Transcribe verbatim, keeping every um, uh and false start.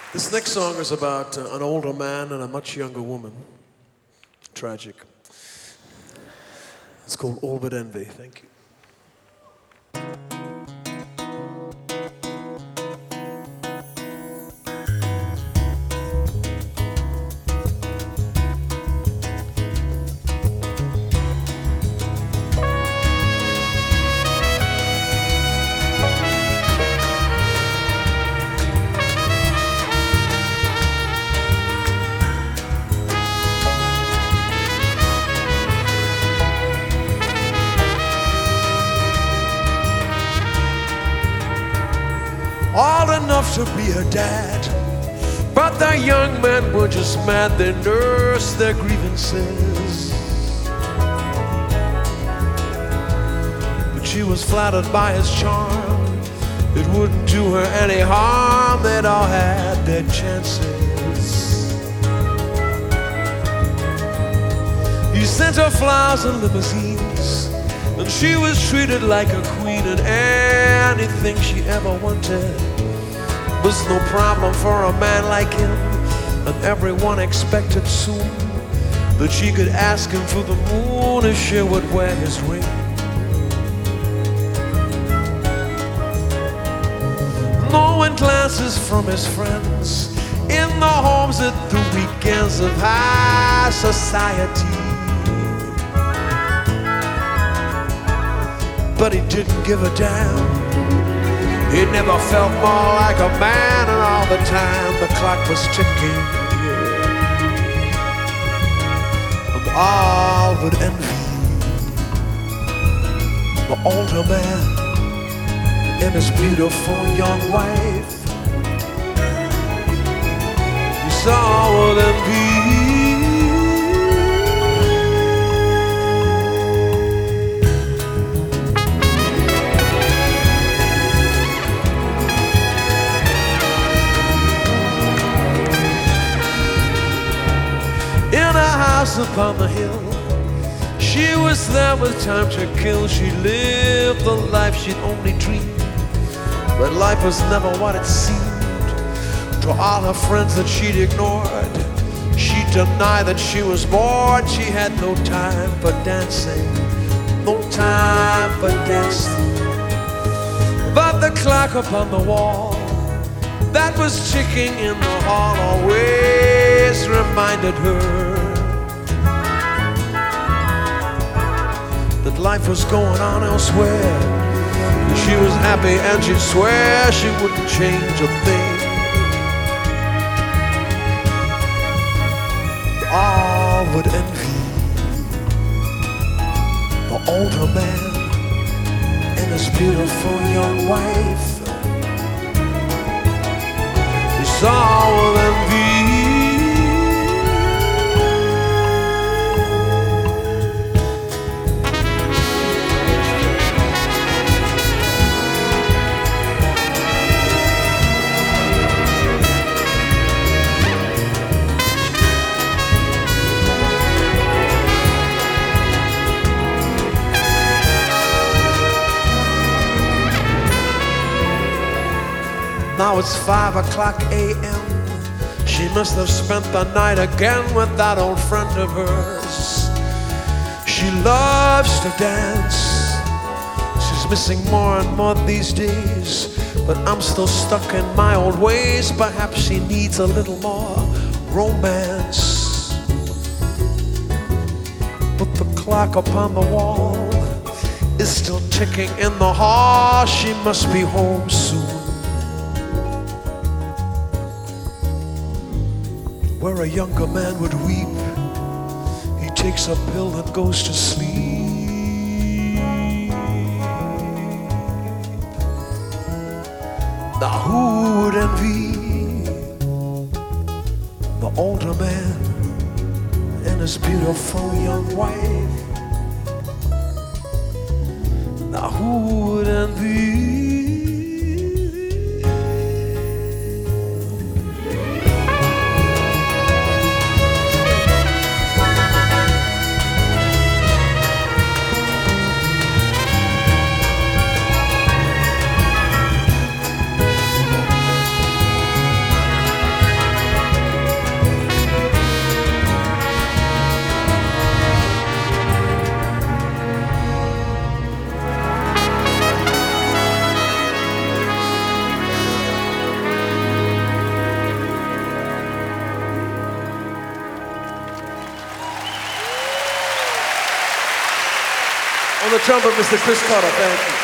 This next song is about uh, an older man and a much younger woman. Tragic. It's called All But Envy. Thank you. Old enough to be her dad, but the young men were just mad. They nursed their grievances, but she was flattered by his charm. It wouldn't do her any harm. They'd all had their chances. He sent her flowers and limousines, and she was treated like a queen, and anything she ever wanted was no problem for a man like him. And everyone expected soon that she could ask him for the moon if she would wear his ring. Knowing glances from his friends in the homes at the weekends of high society, but he didn't give a damn. He never felt more like a man, and all the time the clock was ticking, and all but envy the older man and his beautiful young wife. He saw with envy. Upon the hill, she was there with time to kill. She lived the life she'd only dreamed, but life was never what it seemed. To all her friends that she'd ignored, she denied that she was bored. She had no time for dancing, no time for dancing. But the clock upon the wall that was ticking in the hall always reminded her that life was going on elsewhere. She was happy and she'd swear she wouldn't change a thing. All would envy the older man and his beautiful young wife. It's all with envy. Now it's five o'clock a m She must have spent the night again with that old friend of hers. She loves to dance. She's missing more and more these days, but I'm still stuck in my old ways. Perhaps she needs a little more romance. But the clock upon the wall is still ticking in the hall. She must be home soon, where a younger man would weep. He takes a pill and goes to sleep. Now who would envy the older man and his beautiful young wife? Now who would envy? On the trumpet, Mister Chris Carter, thank you.